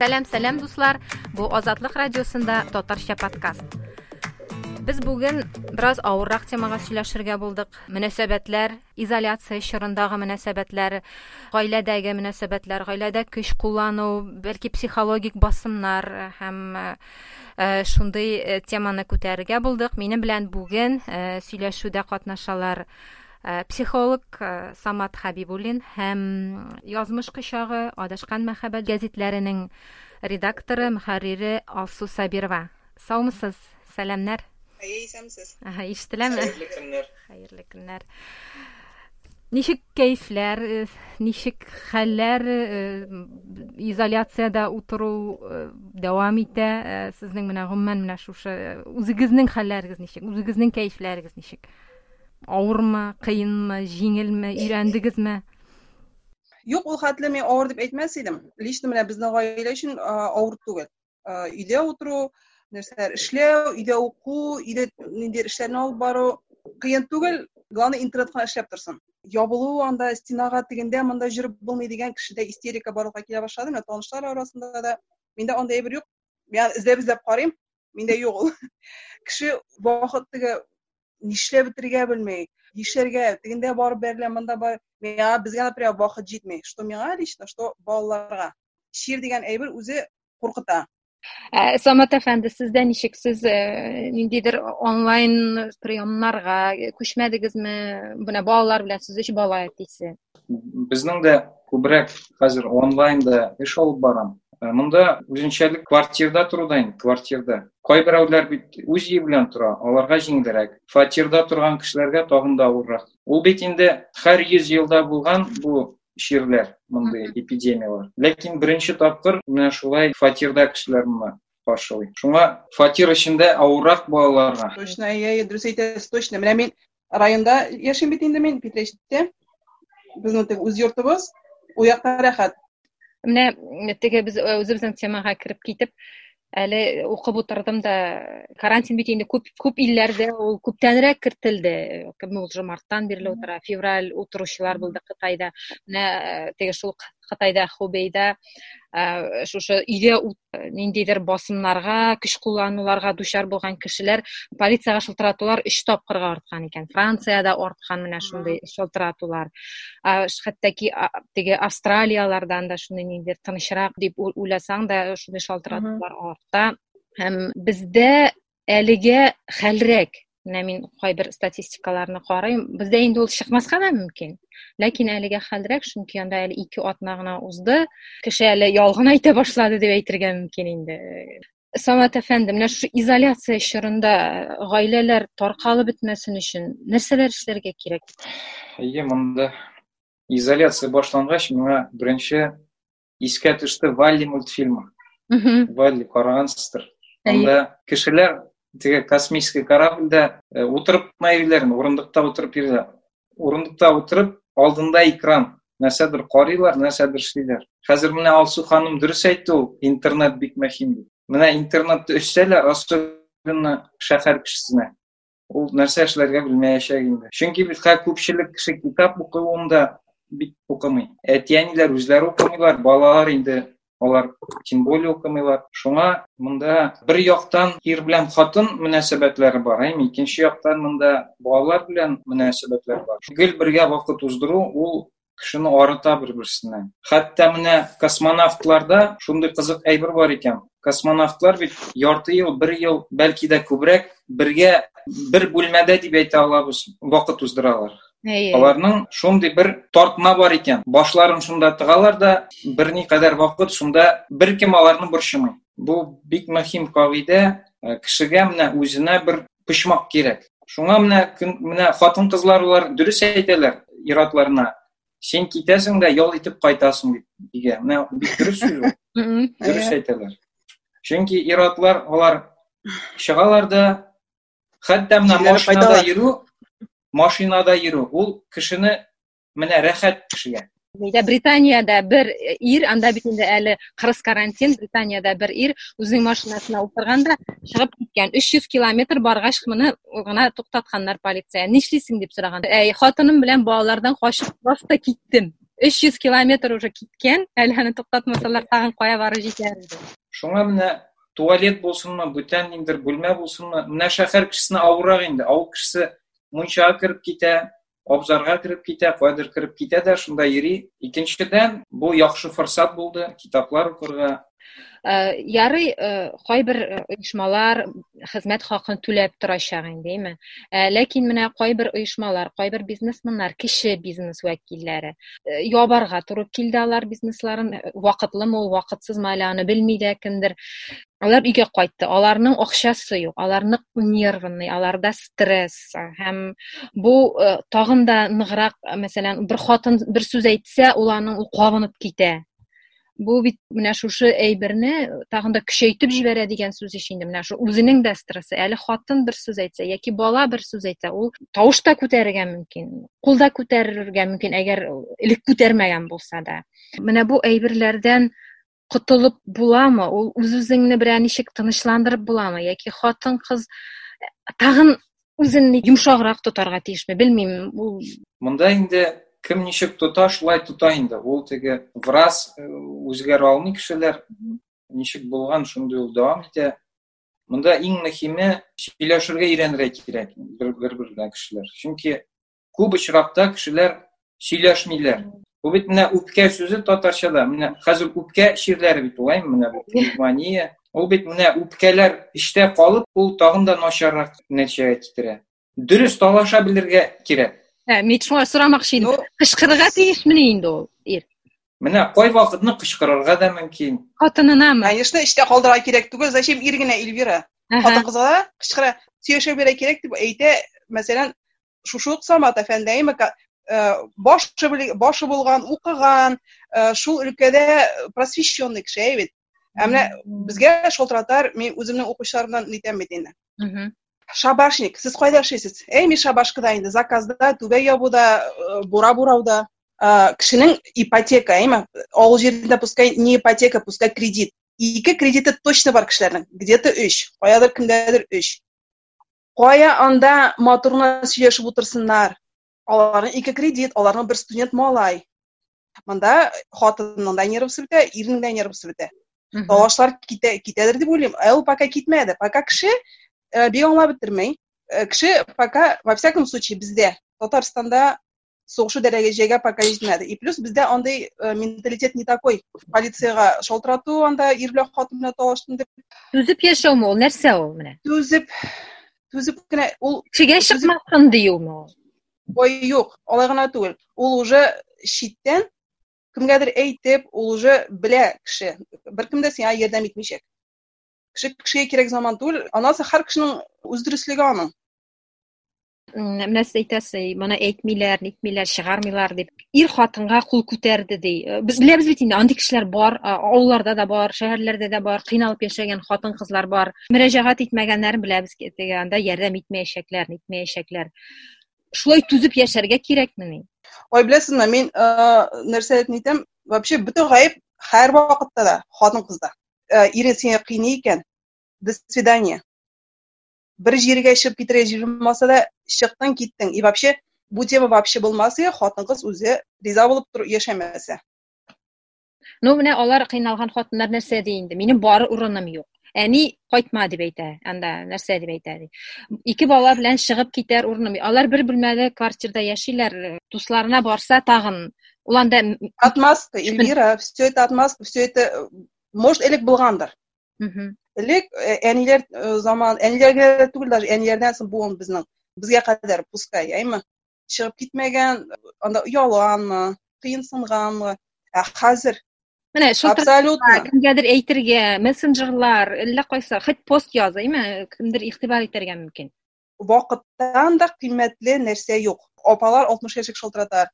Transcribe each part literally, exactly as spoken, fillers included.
Сәлам, сәлам дуслар. Бу Азатлык радиосында татарча подкаст. Без бүген бераз авыррак темага сөйләшергә булдык. Мөнәсәбәтләр, изоляция чорындагы мөнәсәбәтләр, гаиләдәге мөнәсәбәтләр, гаиләдә көч куллану, бәлки психологик басымнар һәм шундый теманы күтәрергә булдык. Минем белән бүген сөйләшүдә катнашалар психолог Самат Хабибуллин һәм язмыш кычагы Адашкан мәхәббәт гәзитләренең редакторы, мөхәррире Алсу Сабирова. Саумысыз? Сәламнәр. Әйсәмсез. Аһа, ишетеләме? Хәерле көннәр. Хәерле көннәр. Ничек кәйфләр, ничек хәлләр, изоляциядә утыру дәвам итә? Сезнең менә гомумән менә шушы үзегезнең хәлләрегез ничек? Үзегезнең кәйфләрегез ничек? Авырмы, кыенмы, җиңелме, өйрәндегезме? Юк, ул хәтле мин авыр дип әйтмәс идем. Лично менә безнең гаилә өчен авыр түгел. Өйдә утыру, нәрсәләр эшләү, өйдә уку, өйдә ниндидер эшләрне алып бару кыен түгел. Главное интернетка эшләп торсын. Ябылу анда стенага тигәндә монда җөреп булмый дигән кешедә истерика барлыкка килә башлады. Менә танышлар арасында да миндә андай бер юк. Мин эзләп эзләп карыйм, миндә юк ул. Кеше вакыт теге нишләп бетергә белмәй, нишләргә, тегендә барып бәрелә, монда бар. Миңа безгә например вакыт җитмәй. Что миңа лично, что балаларга. Шир дигән әйбер үзе куркыта. Самат әфәнде, сездә ничек, сез ниндидер онлайн приемнарга күчмәдегезме? Менә балалар белән сез өч бала әтисе. Безнең дә күбрәк хәзер онлайнда эш алып барам. Монда үзенчәлек квартирада турыдан, квартирада. Кайберәүләр бит үз ие белән тора, аларга җиңелрәк. Фатирда торган кешеләргә тагын да авыррак. Ул бит инде һәр йөз елда булган бу ширләр, мондый эпидемиялар. Ләкин беренче тапкыр менә шулай фатирда кешеләрне каршылый. Шуңа фатир эчендә авыррак балаларга. Точно, я дөрес әйтәсез, точно. Менә мин районда яшим бит инде мин Петречиттә. Безнең теге үз йортыбыз, у якта рәхәт. Менә теге без үзебезнең темага кирип китеп, әле укып утырдым да, карантин бит инде күп күп илләрдә ул күптәнрәк кертелде. Кем ул марттан бирле утыра, февраль утыручылар булды Кытайда. Менә теге шул Кытайда Хубейда шушы өйдә ниндидер басымнарга, көч куллануларга дучар булган кешеләр полициягә шылтыратулар өч тапкырга арткан икән. Франциядә арткан менә шундый шылтыратулар. Хәтта ки теге Австралиялардан да шундый ниндидер тынычрак дип уйласаң да шундый шылтыратулар арта. Һәм бездә әлегә хәлрәк. Менә мин кайбер статистикаларны карыйм. Бездә инде ул чыкмаска да мөмкин. Ләкин әлегә хәлрәк, чөнки анда әле ике атна гына узды. Кеше әле ялгын әйтә башлады дип әйтергә мөмкин инде. Самат әфәнде, менә шушы изоляция чорында гаиләләр таркалып бетмәсен өчен нәрсәләр эшләргә кирәк? Әйе, монда изоляция башлангач, миңа беренче искә төште Валли мультфильмы. Валли карагансыздыр. Анда кешеләр теге космический корабльдә утырып йөриләр, урындыкта утырып йөриләр. Урындыкта утырып, алдында экран, нәрсәдер карыйлар, нәрсәдер эшлиләр. Хәзер менә Алсу ханым дөрес әйтте, ул интернет бик мөһим. Менә интернетта эшләләр, особенно шәһәр кешесенә. Ул нәрсә эшләргә белмәячәк инде. Чөнки бит күпчелек кеше китап укуында бик укымый. Әтиәниләр үзләре укымыйлар, балалар инде алар тем более укымыйлар. Шуңа монда бер яктан ир белән хатын мөнәсәбәтләре бар, әйме, икенче яктан монда балалар белән мөнәсәбәтләр бар. Гел бергә вакыт уздыру ул кешене арыта бер-берсеннән. Хәтта менә космонавтларда шундый кызык әйбер бар икән. Космонавтлар бит ярты ел, бер ел, бәлки дә күбрәк бергә бер бүлмәдә дип әйтә алабыз, вакыт уздыралар. Аларның шундый бер тартма бар икән. Башларын шунда тыгалар да, берникадәр вакыт шунда беркем аларны борчымый. Бу бик мөһим кагыйдә. Кешегә менә үзенә бер пычмак кирәк. Шуңа менә менә хатын-кызлар улар дөрес әйтәләр иратларына. Син китәсең дә ял итеп кайтасың дип дигән. Менә бик дөрес сүз. Дөрес әйтәләр. Чөнки иратлар алар чыгалар да, хәтта менә машинада йөрү, машинада йөрү, ул кешене менә рәхәт кешегә. Британияда бер ир, анда бит инде әле кырыс карантин, Британияда бер ир үзенең машинасына утырганда чыгып киткән. өч йөз километр баргач моны гына туктатканнар полиция. Нишлисең дип сораган. Әй, хатыным белән балалардан качып просто киттем. өч йөз километр уже киткән, әле аны туктатмасалар, тагын кая барып җитәр иде. Шуңа менә туалет булсынмы, бүтән ниндер бүлмә булсынмы, менә шәһәр кешесенә авыррак инде. Авыл кешесе мунчага кереп китә, абзарга кереп китә, кайдыр кереп китә дә шунда йөри. Икенчедән, бу яхшы форсат булды китаплар укырга. Ярый, кайбер оешмалар хезмәт хакын түләп торачак инде, ләкин менә кайбер оешмалар, кайбер бизнесменнар, кеше бизнес вәкилләре ябарга туры килде алар бизнесларын, вакытлымы ул, вакытсызмы әле аны белми дә кемдер. Алар өйгә кайтты, аларның акчасы юк, аларның нервный, аларда стресс һәм бу тагын да ныграк, мәсәлән, бер хатын бер сүз әйтсә, ул аның ул кабынып китә. Бу бит менә шушы әйберне тагын да көчәйтеп җибәрә дигән сүз ич инде. Менә шу үзенең дә стрессы. Әле хатын бер сүз әйтсә, яки бала бер сүз әйтсә, ул тавыш та күтәрергә мөмкин, кул да күтәрергә мөмкин, әгәр элек күтәрмәгән булса да. Менә бу әйберләрдән котылып буламы? Ул үз-үзеңне берәр ничек тынычландырып буламы? Яки хатын-кыз тагын үзен йомшаграк тотарга тиешме? Белмим. Ул монда инде кем ничек тота, шулай тота инде. Ул теге враз үзгәрә алмый кешеләр. Ничек булган, шундый ул дәвам итә. Монда иң мөһиме сөйләшергә өйрәнергә кирәк бер-бер кешеләр. Чөнки күп очракта кешеләр сөйләшмиләр. Бу бит менә үпкә сүзе татарчада. Менә хәзер үпкә ширләре бит улаймы менә бу мания. Ул бит менә үпкәләр иштә калып, ул тагын да начаррак нәтиҗәгә китерә. Дөрес талаша белергә кирәк. Мен шуңа сорамакчы идем. Кычкырырга тиешме инде ул ир? Менә кай вакытны кычкырырга да мөмкин. Хатынынамы? Конечно, иштә калдырга кирәк түгел. Зачем ир генә Эльвира? Хатын-кызга кычкыра, сөйләшә бирә кирәк дип әйтә. Мәсәлән, шушы ук Самат әфәндәйме, башы башы булган, укыган, шул өлкәдә просвещенный кеше бит. Ә менә безгә шалтыратар, мин үземнең укучыларымнан әйтәм бит инде. Шабашник, сез кайда эшлисез? Әй, мин шабашкада инде, заказда, түбә ябуда, бура бурауда. Кешенең ипотека, әйме? Авыл җирендә пускай не ипотека, пускай кредит. Ике кредиты точно бар кешеләрнең. Где-то өч, каядыр кемдәдер өч. Кая анда матурна сөйләшеп утырсыннар? Аларның ике кредит, аларның бер студент малай. Монда хатынның да нервысы бетә, ирнең дә нервысы бетә. Талашлар китә, китәдер дип уйлыйм. Ә ул пока китмәде. Пока кеше бик аңлап бетермәй. Кеше пока, во всяком случае, бездә, Татарстанда сугышу дәрәҗәгә пока җитмәде. И плюс бездә андый менталитет не такой. Полицияга шалтырату, анда ир белән хатын белән талаштым дип. Түзеп яшәүме ул? Нәрсә ул менә? Түзеп, түзеп кенә ул кешегә чыкмасын диюме ул? Ой, юк, алай гына түгел. Ул уже читтән кемгәдер әйтеп, ул уже белә кеше. Беркем дә сиңа ярдәм итмичәк. Кеше кешегә кирәк заман түгел. Анасы һәр кешенең үз дөрестлеге аның. Менә сез әйтәсез, моны әйтмиләр, нитмиләр, чыгармыйлар дип. Ир хатынга кул күтәрде ди. Без беләбез бит инде, андый кешеләр бар, авылларда да бар, шәһәрләрдә дә бар, кыйналып яшәгән хатын-кызлар бар. Мөрәҗәгать итмәгәннәрен беләбез, анда ярдәм итмәячәкләр, нитмәячәкләр. Шулай түзеп яшәргә кирәкмени? Ой, беләсезме, мин нәрсә әйтәм, вообще бөтен гаеп һәр вакытта да хатын-кызда. Ире сиңа кыйный икән, до свидания. Бер җиргә чыгып китәргә җыенмаса да, чыктың, киттең. И вообще, бу тема вообще булмаса, хатын-кыз үзе риза булып тур яшәмәсә. Ну, менә алар кыйналган хатыннар нәрсә ди инде? Минем бары урыным юк. Әни кайтма дип әйтә, анда нәрсә дип әйтә ди. Ике бала белән чыгып китәр урыным. Алар бер бүлмәле квартирада яшиләр, дусларына барса тагын, ул анда отмазка, Эльвира, все это отмазка, все это может элек булгандыр. Элек әниләр заман, әниләргә түгел, даже әниләрдән соң бу безнең безгә кадәр пускай, әйме? Чыгып китмәгән, анда ялганмы, кыенсынганмы? Ә хәзер менә абсолютно кемгәдер әйтергә, мессенджерлар, әллә кайсы, хит пост яза, әйме? Кемдер игътибар итәргә мөмкин. Вакыттан да кыйммәтле нәрсә юк. Апалар алтмыш яшьлек шалтыратар.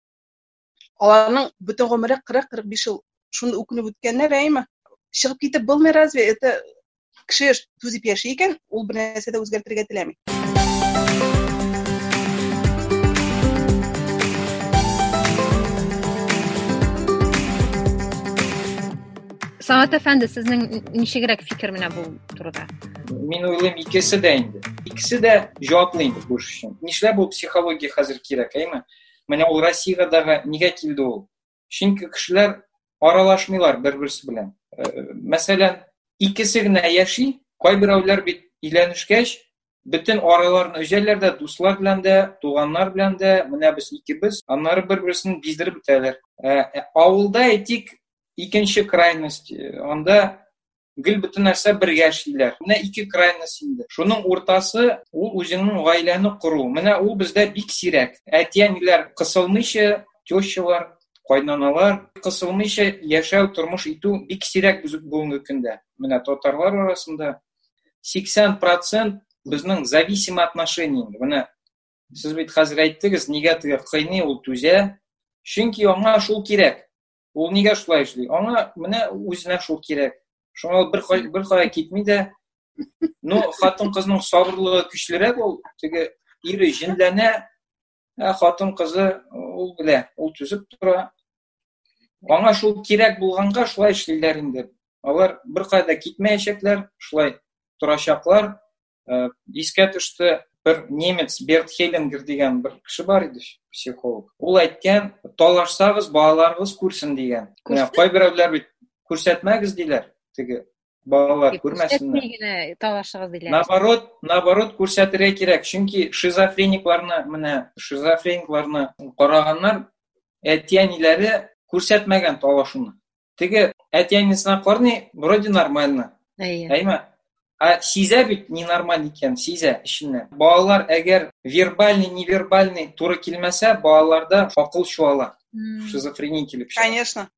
Аларның бөтен гомере кырык-кырык биш ел шунда үкенеп үткәннәр, әйме? Чыгып китеп булмый разве? Это кеше түзеп яши икән, ул бер нәрсә дә үзгәртергә теләми. Самат әфәнде, сезнең ничегрәк фикер менә бу турыда? Мин уйлыйм, икесе дә инде. Икесе дә җаваплы инде бу эш өчен. Нишләп бу психология хәзер кирәк, әйме? Менә ул Россиягә нигә килде ул? Чөнки кешеләр аралашмыйлар бер-берсе белән. Мәсәлән, икесе генә яши, кайберәүләр бит өйләнешкәч, бөтен араларны өзәләр дә, дуслар белән дә, туганнар белән дә, менә без икебез, аннары бер-берсен биздереп бетәләр. Авылда әйтик, икенче крайность, анда гел бөтен нәрсә бергә эшлиләр. Менә ике крайность инде. Шуның уртасы ул үзенең гаиләне кору. Менә ул бездә бик сирәк. Әти-әниләр кысылмыйча, тещалар, кайнаналар кысылмыйча яшәү, тормыш итү бик сирәк бүгенге көндә. Менә татарлар арасында сиксән процент безнең зависимый отношение. Менә сез бит хәзер әйттегез, нигә теге кыйный ул түзә? Чөнки аңа шул кирәк. Ул нигә шулай эшли? Аңа менә үзенә шул кирәк. Шуңа бер бер кая китми дә. Ну, хатын-кызның сабырлыгы көчлерәк, ул теге ире җенләнә, ә хатын-кызы ул белә, ул түзеп тора. Аңа шул кирәк булганга шулай эшлиләр инде. Алар бер кая китмәячәкләр, шулай торачаклар. Искә төште бер немец Берт Хеллингер дигән бер кеше бар иде, психолог. Ул әйткән, талашсагыз, балаларыгыз күрсен дигән. Менә кайберәүләр бит күрсәтмәгез диләр. Теге балалар күрмәсеннәр. Талашыгыз диләр. Наоборот, наоборот күрсәтергә кирәк. Чөнки шизофреникларны, менә шизофреникларны караганнар, әти-әниләре күрсәтмәгән талашуны. Теге әти-әнисенә карый, вроде нормально. Әйме? А сизә бит ненормаль икән, сизә эченнән. Балалар әгәр вербальный, невербальный туры килмәсә, балаларда акыл чуала. Шизофрения килеп чыга. Конечно.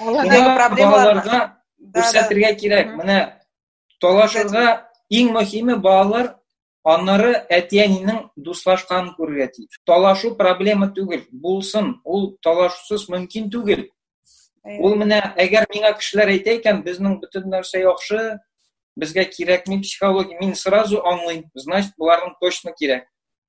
Балаларга күрсәтергә кирәк. Менә талашырга иң мөһиме балалар аннары әти-әнинең дуслашканын күрергә тиеш. Талашу проблема түгел, булсын, ул талашусыз мөмкин түгел. Ул менә әгәр миңа кешеләр әйтә икән, безнең бөтен нәрсә яхшы, безгә кирәкми психология, мин сразу аңлыйм, значит, буларның точно кирәк.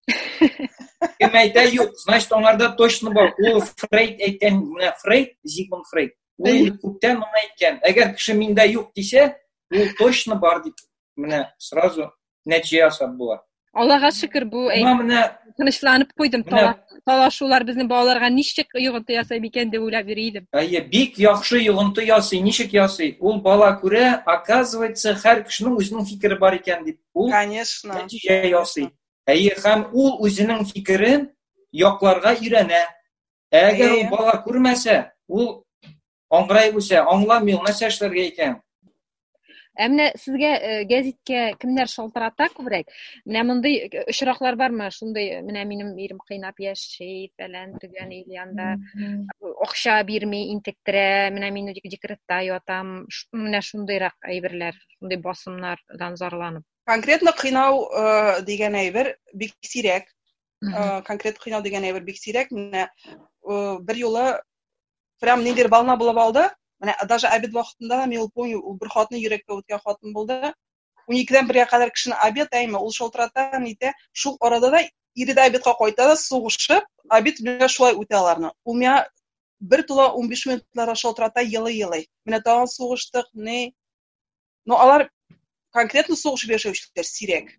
Кем әйтә юк, значит, аңарда точно бар. Ул Фрейд әйткән, менә Фрейд, Зигмунд Фрейд. Ул күптән моны әйткән. Әгәр кеше миндә юк дисә, ул точно бар дип, менә сразу нәтиҗә ясап була. Аллага шөкер, бу тынычланып куйдым. Талашулар безнең балаларга ничек йогынты ясый икән дип уйлап йөридем. Әйе, бик яхшы йогынты ясый, ничек ясый? Ул бала күрә, оказывается, һәр кешенең үзенең фикере бар икән дип. Ул Конечно. Нәтиҗә ясый. Әйе, һәм ул үзенең фикерен якларга өйрәнә. Әгәр ул бала күрмәсә, ул аңгырай үсә, аңламый, нәрсә эшләргә икән. Әмма сезгә гәзиткә кемнәр шалтырата күбрәк? Менә мондый очраклар бармы? Шундай, менә минем ирем кыйнап яши, фәлән төгән ил янда, акча бирми, интектерә, менә мин декретта ятам. Менә шундыйрак әйберләр, шундый басымнардан зарланып. Конкретно кыйнау дигән әйбер бик сирәк. Конкрет кыйнау дигән әйбер бик сирәк. Менә бер юлы прям ниндидер волна булып алды. Менә даже обед вакытында мен ул помню, ул бер хатны йөрәккә үткән хатын булды. ун икедән бергә кадәр кешене обед әйме, ул шалтырата, нитә. Шул арада да ире дә обедка кайта да сугышып, обед белән шулай үтә аларны. Ул миңа бер тула ун биш минутларга шалтырата, елый-елый. Менә тагын сугыштык, не. Но алар конкретно сугышып яшәүчеләр сирәк.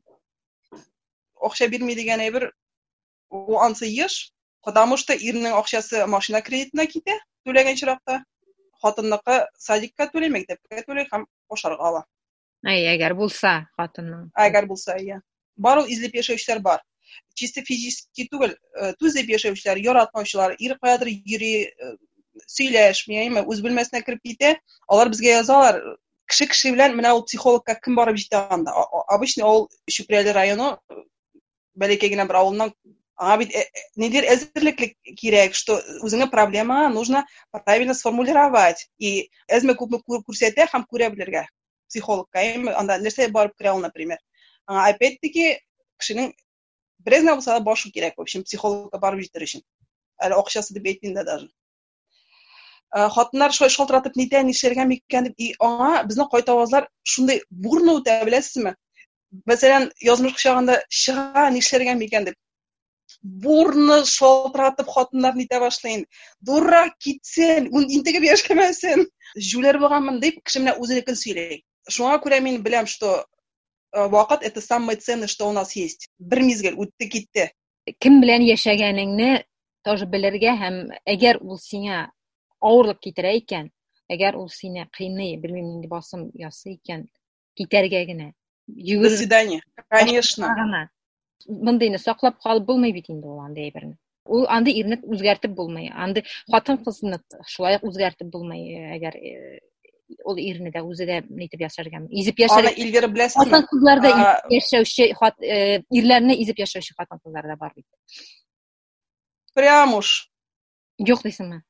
Акча бирми дигән әйбер ул ансы еш, потому что ирнең акчасы машина кредитына китә, түләгән чиракта. Хатынныкы садикка түләй, мәктәпкә түләй һәм ашарга ала. Әй, әгәр булса хатынның. Әгәр булса, я. Бар ул излеп яшәүчеләр бар. Чисто физически түгел, түзеп яшәүчеләр, яратмаучылар, ир каядыр йөри, сөйләшми, әйме, үз бүлмәсенә кирип китә. Алар безгә язалар. Кеше кеше белән менә ул психологка кем барып җитә анда. Обычно ул Шүпрәле районы бәләкәй генә бер авылның. Аңа бит нидер әзерлек кирәк, что үзеңә проблема нужно правильно сформулировать. И әзме күпме күрсәтә һәм күрә белергә. Психологка, анда нәрсә барып керә ул, например. Аңа опять-таки кешенең беразна булса да башы кирәк, в общем, психологка барып җитер өчен. Әле акчасы дип әйтмим дә даже. Хатыннар шулай шалтыратып нитә, нишләргә микән дип, и аңа безнең кайтавазлар шундай бурны үтә, беләсезме? Мәсәлән, язмыш чагында чыга, нишләргә микән дип. Бурны шалтыратып хатыннар нитә башлый. Дурак китсен, ун интегеп яшәмәсен. Жүләр булганмын дип, кеше менә үзенекен сөйләй. Шуңа күрә мин беләм, что вакыт это самое ценное, что у нас есть. Бер мизгел үтте китте. Кем белән яшәгәнеңне тоже белергә һәм әгәр ул сиңа авырлык китерә икән, әгәр ул сине кыйный, белмим нинди басым ясый икән, китәргә генә. До свидания. Конечно. Мондыйны саклап калып булмый бит инде ул андый әйберне. Ул андый ирне үзгәртеп булмый. Андый хатын-кызны шулай ук үзгәртеп булмый, әгәр ул ирне дә үзе дә нитеп яшәргә, изеп яшәргә. Аны илгәре беләсезме? Хатын-кызларда яшәүче, ирләрне изеп яшәүче хатын-кызлар да бар бит. Прям уж. Юк дисеңме?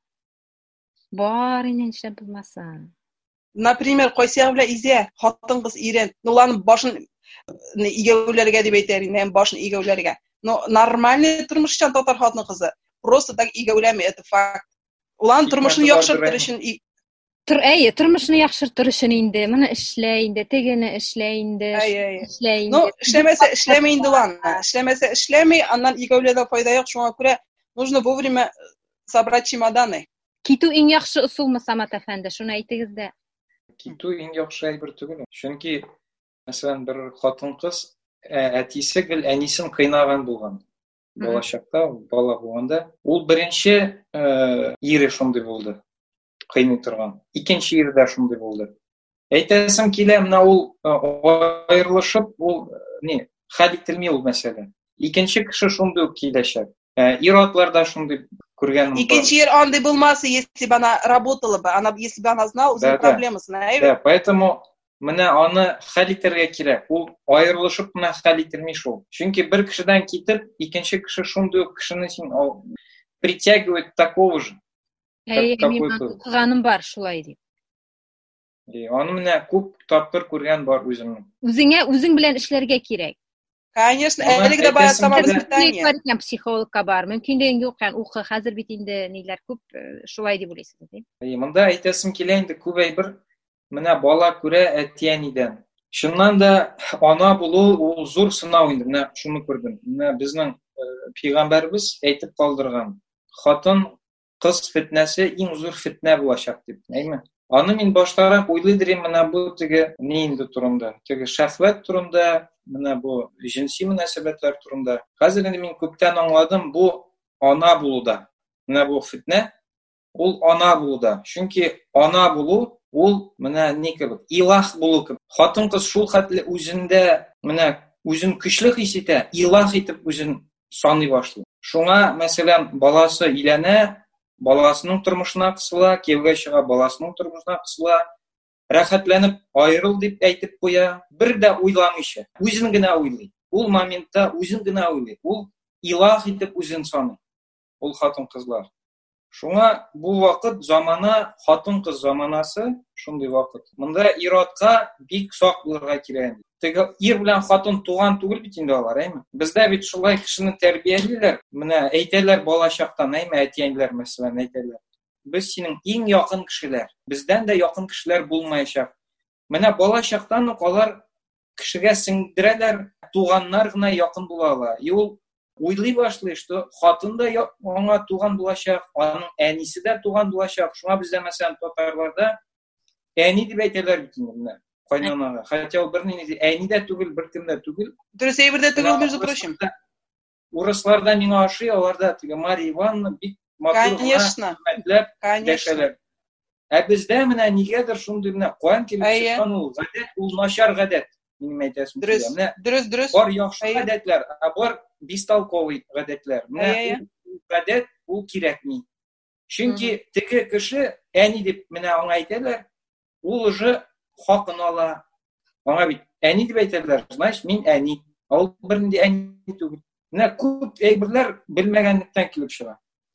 Бар инде нишләп булмасын. Например, кайсы белән изә, хатын-кыз ирен, уларның башын игәүләргә дип әйтәр инде, башын игәүләргә. Но нормальный тормышчан татар хатын-кызы просто так игәүләми, это факт. Уларның тормышын яхшыртыр өчен Тор, әйе, тормышны яхшыртыр өчен инде, моны эшлә инде, тегене эшлә инде, эшлә инде. Ну, эшләмәсә эшләмәй инде улан. Эшләмәсә эшләмәй, аннан игәүләдә файда юк, шуңа күрә нужно вовремя собрать чемоданы. Китү иң яхшы усулмы, Самат әфәнде, шуны әйтегез дә. Китү иң яхшы әйбер түгел. Чөнки, мәсәлән, бер хатын-кыз әтисе гел әнисен кыйнаган булган. Балачакта, бала булганда, ул беренче ире шундый булды. Кыйный торган. Икенче ире дә шундый булды. Әйтәсем килә, менә ул аерылышып, ул не, хәл ителми ул мәсьәлә. Икенче кеше шундый ук киләчәк. Ир-атларда шундый күргәнем бар. Икенче ир андый булмаса, если бы она работала бы, она если бы она знала, үзенең проблемасын, әйбер. Да, поэтому менә аны хәл итәргә кирәк. Ул аерылышып менә хәл ителми шул. Чөнки бер кешедән китеп, икенче кеше шундый ук кешене син притягивает такого же. Кыганым бар шулай дип. Аны менә күп тапкыр күргән бар үземнең. Үзеңә үзең белән эшләргә кирәк. Конечно, әлеге дә бая самое питание. Психологка бар. Мөмкинлеген юк, ягъни укы хәзер бит инде ниләр күп, шулай дип уйлыйсыз, ди. Монда әйтәсем килә инде күп әйбер менә бала күрә әти-әнидән. Шуннан да ана булу ул зур сынау инде. Менә шуны күрдем. Менә безнең пәйгамбәрбез әйтеп калдырган. Хатын кыз фитнәсе иң зур фитнә булачак дип, әйме? Аны мин баштарак уйлыйдым менә бу теге ни инде турында. Теге шәһвәт турында, менә бу җинси мөнәсәбәтләр турында. Хәзер инде мин күптән аңладым, бу ана булуда. Менә бу фитнә ул ана булуда. Чөнки ана булу ул менә ни кебек, илаһ булу кебек. Хатын-кыз шул хәтле үзендә менә үзен көчле хис итә, илаһ итеп үзен саный башлый. Шуңа, мәсәлән, баласы иләнә, баласының тормышына кысыла, кияүгә чыга, баласының тормышына кысыла, рәхәтләнеп аерыл дип әйтеп куя, бер дә уйламыйча, үзен генә уйлый. Ул моментта үзен генә уйлый. Ул илаһ итеп үзен саный. Ул хатын-кызлар. Шуңа бу вакыт замана, хатын-кыз заманасы, шундый вакыт. Монда ир-атка бик сак булырга кирәк. Теге ир белән хатын туган түгел бит инде алар, әйме? Бездә бит шулай кешене тәрбиялиләр. Менә әйтәләр балачактан, әйме, әти-әниләр мәсәлән әйтәләр. Без синең иң якын кешеләр. Бездән дә якын кешеләр булмаячак. Менә балачактан ук алар кешегә сеңдерәләр, туганнар гына якын булалар. Ул уйлый башлый, что хатын да аңа туган булачак, аның әнисе дә туган булачак. Шуңа бездә мәсәлән татарларда әни дип әйтәләр бит инде. Кайнанага. Хотя ул берни әни дә түгел, беркем дә түгел. Дөрес әйбер дә түгел, между прочим. Урысларда миңа ашый, аларда теге Мария Ивановна бик матур. Конечно. Конечно. Ә бездә менә нигәдер шундый менә куан килеп чыккан ул гадәт, ул начар гадәт. Минем әйтәсем килә. Менә дөрес, дөрес. Бар яхшы гадәтләр, ә бар бисталковый гадәтләр. Менә гадәт ул кирәкми. Чөнки теге кеше әни дип менә аңа әйтәләр, ул уже хакын ала. Аңа бит әни дип әйтәләр, значит, мин әни. Ул бернинди әни түгел. Менә күп әйберләр белмәгәнлектән килеп чыга.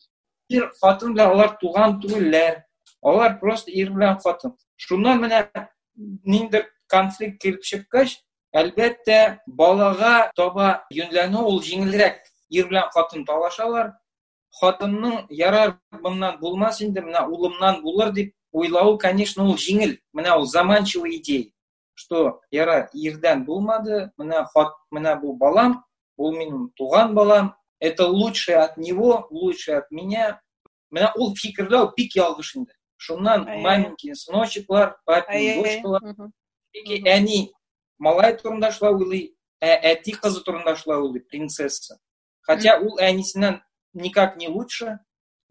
Ир хатын белән алар туган түгелләр. Алар просто ир белән хатын. Шуннан менә ниндер конфликт килеп чыккач, әлбәттә, балага таба юньләнү ул җиңелрәк. Ир белән хатын талашалар. Хатынның ярар моннан булмас инде, менә улымнан булыр дип уйлау, конечно, ул җиңел. Менә ул заманчивый идея, что яра ирдән булмады, менә хат, менә бу балам, ул минем туган балам, это лучше от него, лучше от меня. Менә ул фикерләү бик ялгыш инде. Шуннан маленький сыночеклар, папин дочкалар, бики әни малай турында шулай уйлый, әти кызы турында шулай уйлый, принцесса. Хотя ул әнисеннән никак не лучше,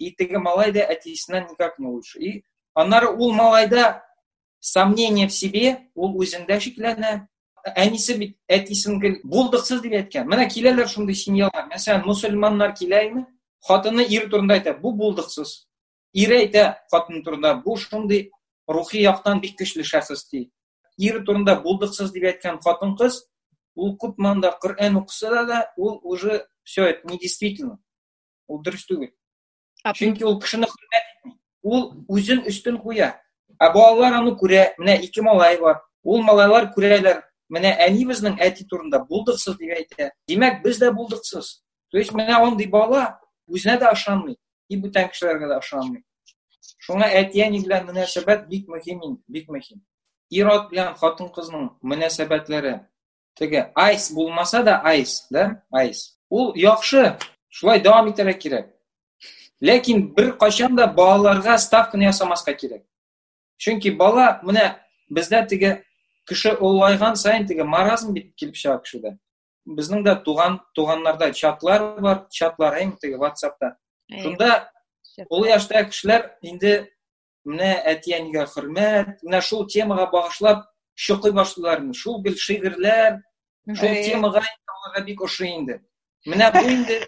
и теге малай да әтисеннән никак не лучше. И аннары ул малайда сомнение в себе, ул үзендә шикләнә. Әнисе бит әтисен булдыксыз дип әйткән. Менә киләләр шундый семьялар. Мәсәлән, мусульманнар киләйме? Хатыны ир турында әйтә, бу булдыксыз. Ир әйтә хатыны турында, бу шундый рухи яктан бик көчле шәхес ди. Ир турында булдыксыз дип әйткән хатын-кыз, ул күп манда Коръән укыса да, ул уже все это не действительно. Ул дөрес түгел. Чөнки ул кешене хөрмәт итми. Ул үзен өстен куя. Ә балалар аны күрә, менә ике малай бар. Ул малайлар күрәләр, менә әнибезнең әти турында булдыксыз дип әйтә. Димәк, без дә булдыксыз. То есть менә андый бала үзенә дә ышанмый, и бүтән кешеләргә дә ышанмый. Шуңа әти-әни белән мөнәсәбәт бик мөһим, бик мөһим. Ир-ат белән хатын-кызның мөнәсәбәтләре теге айс булмаса да айс, да? Айс. Ул яхшы, шулай дәвам итәргә кирәк. Ләкин бер кайчан да балаларга ставканы ясамаска кирәк. Чөнки бала, менә бездә теге кеше олайган сайын теге маразм бит килеп чыга кешедә. Безнең дә туган туганнарда чатлар бар, чатлар әйм теге WhatsApp'та. Шунда ул яшьтә кешеләр инде менә әти-әнигә хөрмәт, менә шул темага багышлап шукый башлыйлар. Шул гел шигырьләр, шул темага аларга бик ошый инде. Менә бу инде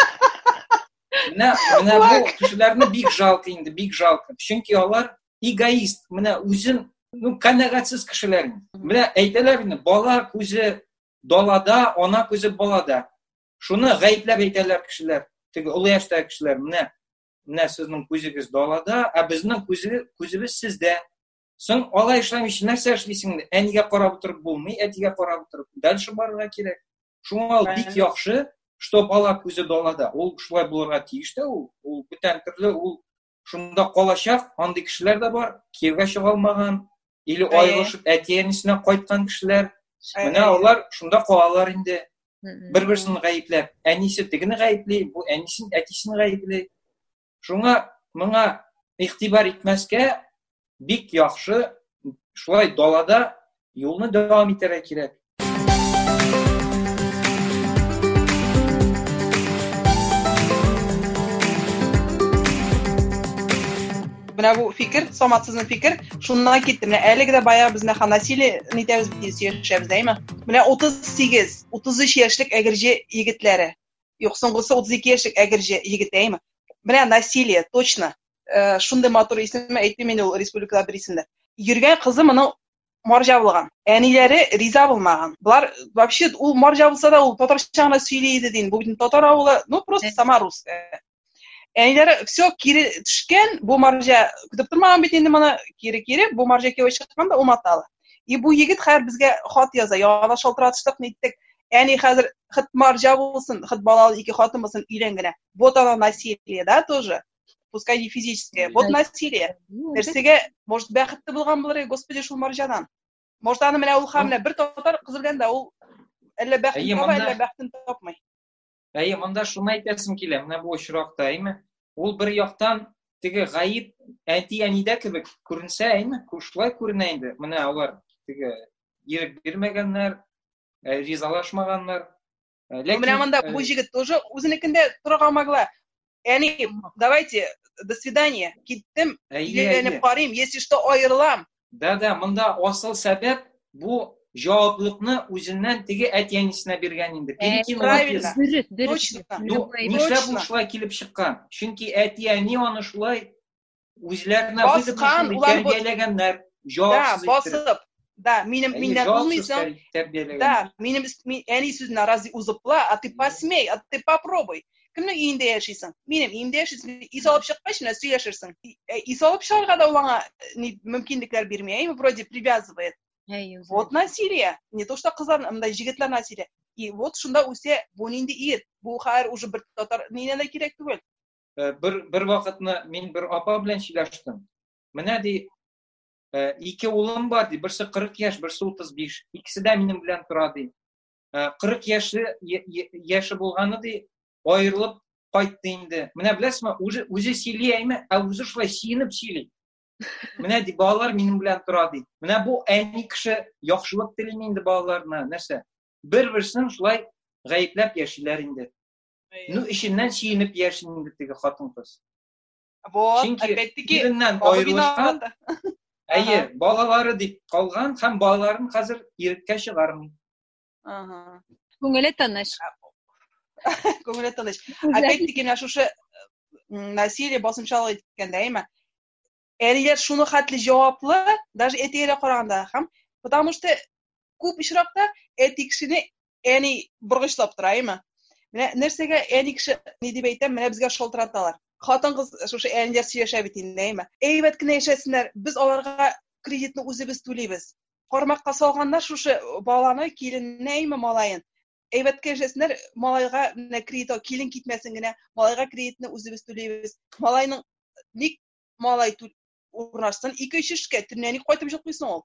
менә менә бу кешеләрне бик жалко инде, бик жалко. Чөнки алар эгоист, менә үзен, ну, канәгатьсез кешеләр. Менә әйтәләр инде, бала күзе далада, ана күзе балада. Шуны гаепләп әйтәләр кешеләр. Теге олы яшьтәге кешеләр, менә менә сезнең күзегез далада, ә безнең күзе күзебез сездә. Соң алай эшләмичә нәрсә эшлисең? Әнигә карап утырып булмый, әтигә карап утырып. Дальше барырга кирәк. Шуңа бик яхшы, что бала күзе далада. Ул шулай булырга тиеш тә ул. Ул бүтән төрле ул шунда калачак, андый кешеләр дә бар, кияүгә чыга алмаган, или аерылышып әти-әнисенә кайткан кешеләр. Менә алар шунда калалар инде. Бер-берсен гаепләп. Әнисе тегене гаепли, бу әнисен, әтисен гаепли. Шуңа моңа игътибар итмәскә бик яхшы шулай далада юлны дәвам итәргә кирәк. Менә бу фикер, саматсызның фикер, шуннан китте. Менә әлеге дә бая безне насилие нитәбез бит сөйләшәбез, әйме? Менә утыз сигез, утыз өч яшьлек әгерҗе егетләре. Юк, соңгысы утыз ике яшьлек әгерҗе егет, әйме? Менә насилие, точно. Шундай матур исеме әйтте мен ул республикада бер исемдә. Йөргән кызы моның марҗа булган. Әниләре риза булмаган. Булар вообще ул марҗа булса да ул татарча гына сөйли иде дин. Бу бит татар авылы, ну просто сама русская. Әниләре все кире төшкән, бу марҗа көтеп тормаган бит инде моны кире-кире, бу марҗа кире чыккан да уматалы. И бу егет хәзер безгә хат яза, яңа шалтыратыштык ниттек. Әни хәзер хит марҗа булсын, хит балалы ике хатын булсын, өйләнгәнә. Вот оно насилие, да, тоже. Пускай не физическое. Вот насилие. Нәрсәгә, может, бәхетле булган булыр, Господи, шул марҗадан. Может, аны менә ул хәмлә бер татар кызылганда ул әллә бәхет таба, әллә бәхетен тапмый. Әйе, монда шуны әйтәсем килә, менә бу очракта, әйме? Ул бер яктан теге гаип әти-әнидә кебек күренсә, әйме? Шулай күренә инде. Менә алар теге ирек бирмәгәннәр, ризалашмаганнар. Ләкин менә монда бу җигет тоже үзенекендә торырга могла. Әни, давайте, до свидания, киттем, или карыйм, если что, аерылам. Да-да, монда асыл сәбәп бу җаваплыкны үзеннән теге әти-әнисенә биргән инде. Правильно. Нишләп ул шулай килеп чыккан? Чөнки әти-әни аны шулай үзләренә баскан, тәрбияләгәннәр, җавапсыз итеп. Да, минем миннән булмыйсың. Да, минем әни сүзенә разый узыпла, а ты посмей, а ты попробуй. Кемнең өендә яшисең? Минем өемдә яшисең. Ис алып чыккач, менә сөйләшерсең. Ис алып чыгарга да аңа мөмкинлекләр бирмәй, вроде привязывает. Вот насилие. Не то что кызлар, мындай җегетләр насилие. И вот шунда үсә, бу нинди ир. Бу хәер уже бер татар нинә дә кирәк түгел. Бер бер вакытны мин бер апа белән сөйләштем. Менә ди ике улым бар ди, берсе кырык яшь, берсе утыз биш. Икесе дә минем белән тора ди. кырык яше яше булганы ди, аерылып кайтты инде. Менә беләсезме, үзе үзе сөйли әйме, ә үзе шулай сөенеп сөйли. Менә ди, балалар минем белән тора ди. Менә бу әни кеше яхшылык телими инде балаларына, нәрсә? Бер-берсен шулай гаепләп яшиләр инде. Ну, ишеннән сөенеп яши инде теге хатын-кыз. Вот, Чөнки опять-таки, киленнән бабы аерылышкан, виноваты. әйе, балалары дип калган һәм балаларын хәзер иреккә чыгармый. Ага. Күңеле тыныч. Күңеле тыныч. Опять-таки, менә шушы насилие басымчалык иткәндә, әйме? Әниләр шуны хәтле җаваплы, даже әтигә караганда һәм, потому что күп очракта әти кешене әни боргычлап тора, әйме? Менә нәрсәгә әни кеше ни дип әйтәм, менә безгә шалтыраталар. Хатын-кыз шушы әниләр сөйләшә бит инде, әйме? Әйбәт кенә яшәсеннәр, без аларга кредитны үзебез түлибез. Кармакка салганнар шушы баланы, киленне, әйме, малайын. Әйбәткә яшәсеннәр, малайга менә кредит, килен китмәсен генә, малайга кредитны үзебез түлибез. Малайның ник малай урнашсын, ике-өч эшкә төнлә ник кайтып җыклыйсың ул?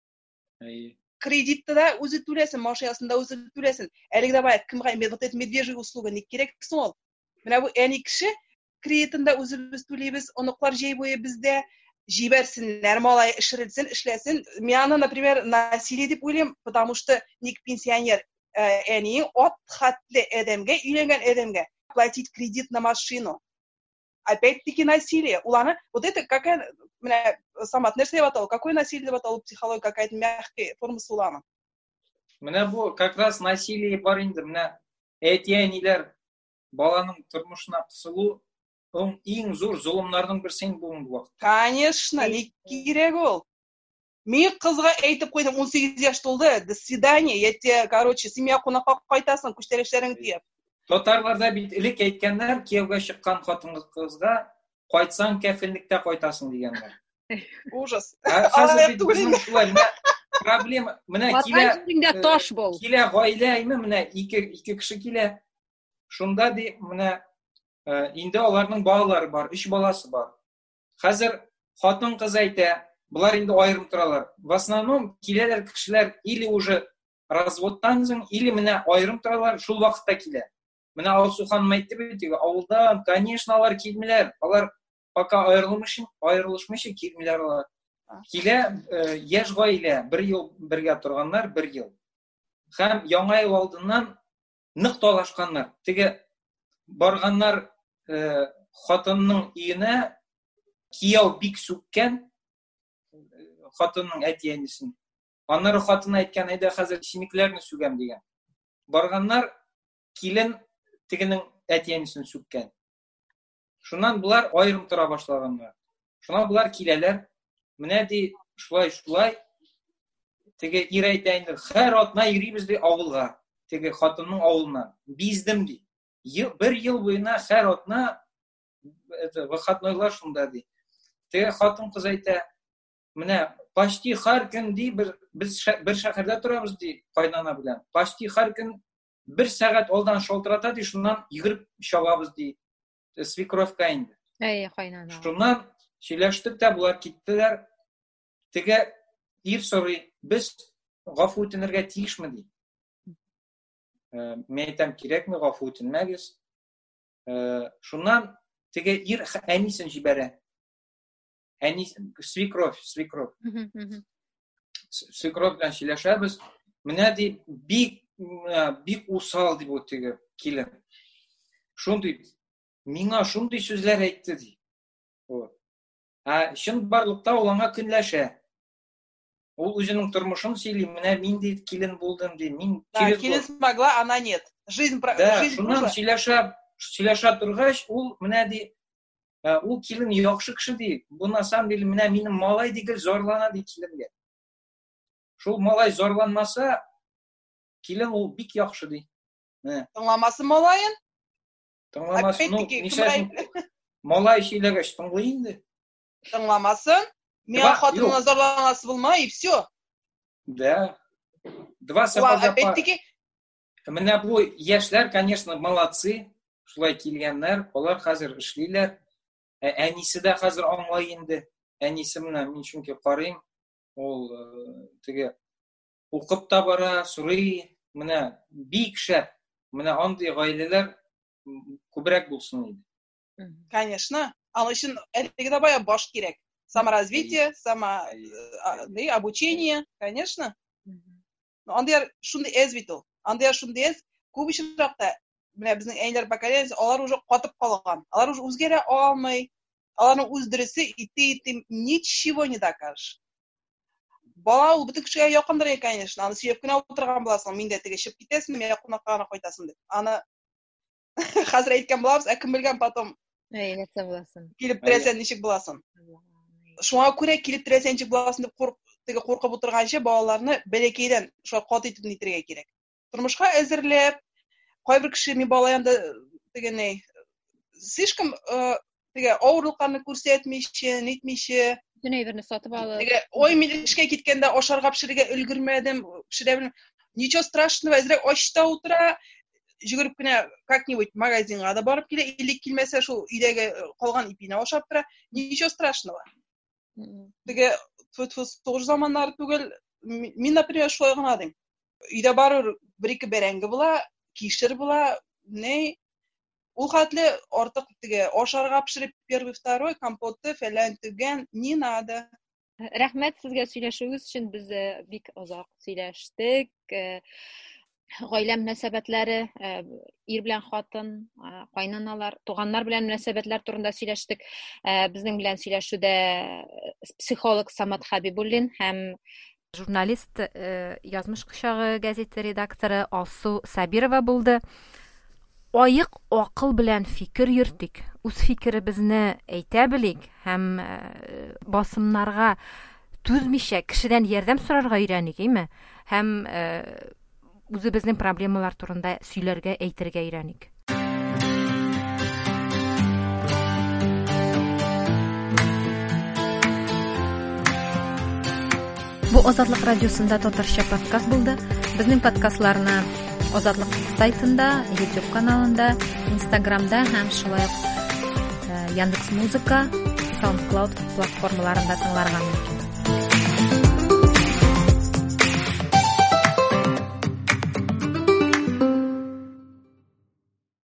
Әйе. Кредитты да үзе түләсен, машинасын да үзе түләсен. Әлеге дә бая кемгә вот это медвежья услуга ник кирәк соң ул? Менә бу әни кеше кредитын да үзебез түлибез, оныклар җәй буе бездә җибәрсеннәр, малай эшерелсен, эшләсен. Мен, например, насилие дип уйлыйм, потому что ник пенсионер әни от хәтле адәмгә, өйләнгән адәмгә платить кредит на машину. Опять-таки насилие. Уланы, вот это какая, менә Самат нәрсә дип атау? Какое насилие дип атау? Психология какая-то мягкая формасы уланы. Менә бу как раз насилие бар инде. Менә әти-әниләр баланың тормышына кысылу иң зур зулымнарның берсе инде бүгенге вакытта. Конечно, ник кирәк ул. Мин кызга әйтеп куйдым, он сигез яшь тулды. До свидания. Я тебе, короче, семья кунакка кайтасың, күчтәрешләрең тиеп. Татарларда бит элек әйткәннәр, кияүгә чыккан хатын-кызга кайтсаң кәфенлектә кайтасың дигәннәр. Ужас. Хәзер бит безнең шулай проблема, менә килә таш бул. Килә гаилә, әйме, менә ике ике кеше килә. Шунда ди, менә инде аларның балалары бар, өч баласы бар. Хәзер хатын-кыз әйтә, булар инде аерым торалар. В основном киләләр кешеләр или уже разводтан соң, или менә аерым торалар, шул вакытта килә. Менә Алсу ханым әйтте бит, авылда, конечно, алар килмиләр. Алар пока аерылмыйча, аерылышмыйча килмиләр алар. Килә яшь гаилә, бер ел бергә торганнар, бер ел. Һәм яңа ел алдыннан нык талашканнар. Теге барганнар хатынның өенә, кияү бик сүккән хатынның әти-әнисен. Аннары хатын әйткән, әйдә хәзер синекләрне сүгәм дигән. Барганнар килен тегенең әти-әнисен сүккән. Шуннан булар аерым тора башлаганнар. Шуннан булар киләләр. Менә ди, шулай-шулай теге ир әйтә инде, һәр атна йөрибез ди авылга. Теге хатынның авылына. Биздем ди. Бер ел буена һәр атна это выходнойлар шунда ди. Теге хатын-кыз әйтә, менә почти һәр көн ди, без бер шәһәрдә торабыз ди, кайнана белән. Почти һәр көн бер сәгать алдан шалтырата ди, шуннан йөгереп чабабыз ди. Свекровка инде. Әйе, кайнана. Шуннан сөйләштек тә, булар киттеләр. Теге ир сорый, без гафу үтенергә тиешме ди. Мен әйтәм, кирәкме, гафу үтенмәгез. Шуннан теге ир әнисен җибәрә. Әни свекровь, свекровь. Свекровь белән сөйләшәбез. Менә ди, бик бик усал дип үтеге килен. Шундый, миңа шундый сүзләр әйтте ди. Ә чын барлыкта ул аңа көнләшә. Ул үзенең тормышын сөйли, менә мин ди килен булдым ди, мин через килен смогла, она нет. Жизнь жизнь шуннан сөйләшә, сөйләшә торгач, ул менә ди, ул килен яхшы кеше ди. Бу на самом деле менә минем малай дигел зарлана ди киленгә. Шул малай зарланмаса, килен ул бик яхшы ди. Тыңламасы малайын? Тыңламасы, ну, нишәсен малай сөйләгәч тыңлый инде. Тыңламасын? Мен хатынына зарланасы булма, и все. Да. Два сапога пар. Менә бу яшьләр, конечно, молодцы. Шулай килгәннәр, алар хәзер эшлиләр. Әнисе дә хәзер аңлай инде. Әнисе менә мин чөнки карыйм, ул теге укып та бара, сорый, менә бик шәп. Менә андый гаиләләр күбрәк булсын иде. Конечно. Аның өчен әлеге дә бая баш кирәк. Саморазвитие, само обучение, конечно. Но андый шундый әз бит ул. Андый шундый әз, күп очракта менә безнең әниләр поколениясе, алар уже катып калган. Алар уже үзгәрә алмый. аларның үз дөресе итти итти ничего не докажешь. Бала ул бөтен кешегә якындыр, конечно. Аны сөйеп кенә утырган буласың, мин дә теге чыгып китәсең, мен кунакка гына кайтасың дип. Аны хәзер әйткән булабыз, ә кем белгән потом. Әй, нәрсә буласың? Килеп терәсәң ничек буласың? Шуңа күрә килеп терәсәң ничек буласың дип курк, теге куркып утырганчы балаларны бәләкәйдән шулай кат итеп нитергә кирәк. Тормышка әзерләп, кайбер кеше ми бала янда теге ни, слишком теге авырлыкларны күрсәтмичә, нитмичә, Дөньяны сатып алып. Теге ой мин эшкә киткәндә ашарга пешерергә өлгермәдем, пешерә белмим. Ничего страшного, әзрәк ачта утыра, җигереп кенә как-нибудь магазинга да барып килә, или килмәсә шул өйдәге калган ипине ашап тора. Ничего страшного. Теге сугыш заманнары түгел, мин например шулай гына дим. Өйдә барыр бер-ике бәрәңге була, кишер була, не ул хәтле артык теге ашарга пешереп первый, второй, компотты, фәлән түгән, не надо. Рәхмәт сезгә сөйләшүегез өчен, без бик озак сөйләштек. Гаилә мөнәсәбәтләре, ир белән хатын, кайнаналар, туганнар белән мөнәсәбәтләр турында сөйләштек. Безнең белән сөйләшүдә психолог Самат Хәбибуллин һәм журналист, Язмыш кочагы газеты редакторы Алсу Сабирова булды. Айык акыл белән фикер йөртик. Үз фикеребезне әйтә белик һәм басымнарга түзмичә кешедән ярдәм сорарга өйрәник, әйме? Һәм үзебезнең проблемалар турында сөйләргә, әйтергә өйрәник. Бу Азатлык радиосында татарча подкаст булды. Безнең подкастларны Азатлык сайтында, YouTube каналында, Instagramда һәм шулай ук Яндекс.Музыка, SoundCloud платформаларында тыңларга мөмкин.